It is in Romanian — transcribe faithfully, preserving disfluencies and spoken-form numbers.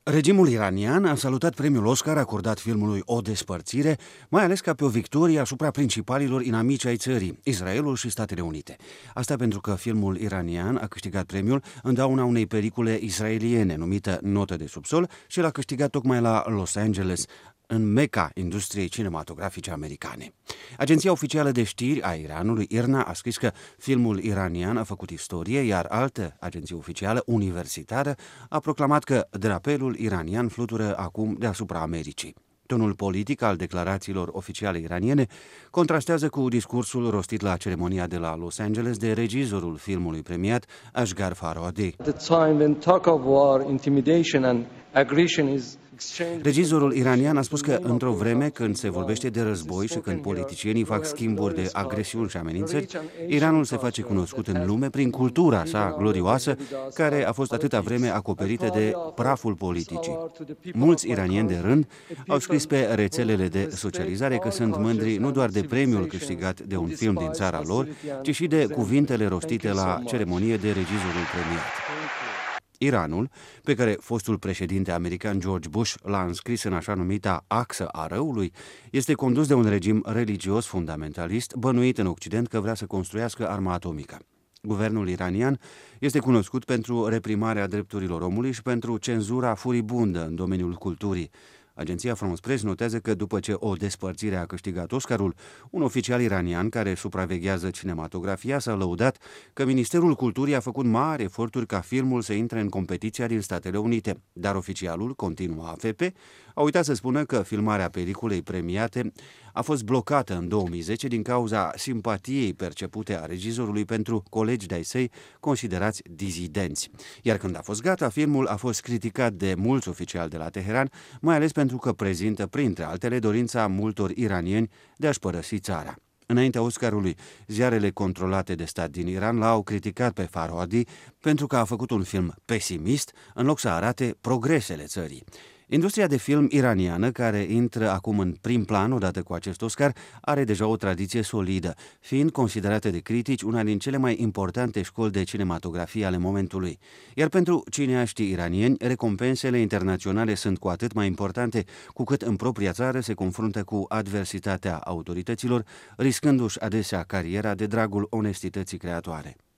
Regimul iranian a salutat premiul Oscar acordat filmului O despărțire, mai ales ca pe o victorie asupra principalilor inamici ai țării, Israelul și Statele Unite. Asta pentru că filmul iranian a câștigat premiul în dauna unei pericule israeliene numită Notă de subsol și l-a câștigat tocmai la Los Angeles, în meca industriei cinematografice americane. Agenția oficială de știri a Iranului, IRNA, a scris că filmul iranian a făcut istorie, iar altă agenție oficială, universitară, a proclamat că drapelul iranian flutură acum deasupra Americii. Tonul politic al declarațiilor oficiale iraniene contrastează cu discursul rostit la ceremonia de la Los Angeles de regizorul filmului premiat, Asghar Farhadi. Regizorul iranian a spus că într-o vreme când se vorbește de război și când politicienii fac schimburi de agresiuni și amenințări, Iranul se face cunoscut în lume prin cultura sa glorioasă, care a fost atâta vreme acoperită de praful politicii. Mulți iranieni de rând au scris pe rețelele de socializare că sunt mândri nu doar de premiul câștigat de un film din țara lor, ci și de cuvintele rostite la ceremonie de regizorul premiat. Iranul, pe care fostul președinte american George Bush l-a înscris în așa numita axă a răului, este condus de un regim religios fundamentalist, bănuit în Occident că vrea să construiască arma atomică. Guvernul iranian este cunoscut pentru reprimarea drepturilor omului și pentru cenzura furibundă în domeniul culturii. Agenția France Press notează că după ce O despărțire a câștigat Oscarul, un oficial iranian care supraveghează cinematografia s-a lăudat că Ministerul Culturii a făcut mari eforturi ca filmul să intre în competiția din Statele Unite, dar oficialul, continuă A F P, a uitat să spună că filmarea peliculei premiate a fost blocată în două mii zece din cauza simpatiei percepute a regizorului pentru colegi de-ai săi considerați dizidenți. Iar când a fost gata, filmul a fost criticat de mulți oficiali de la Teheran, mai ales pentru că prezintă, printre altele, dorința multor iranieni de a-și părăsi țara. Înaintea Oscarului, ziarele controlate de stat din Iran l-au criticat pe Farhadi pentru că a făcut un film pesimist, în loc să arate progresele țării. Industria de film iraniană, care intră acum în prim plan odată cu acest Oscar, are deja o tradiție solidă, fiind considerată de critici una din cele mai importante școli de cinematografie ale momentului. Iar pentru cineaștii iranieni, recompensele internaționale sunt cu atât mai importante, cu cât în propria țară se confruntă cu adversitatea autorităților, riscându-și adesea cariera de dragul onestității creatoare.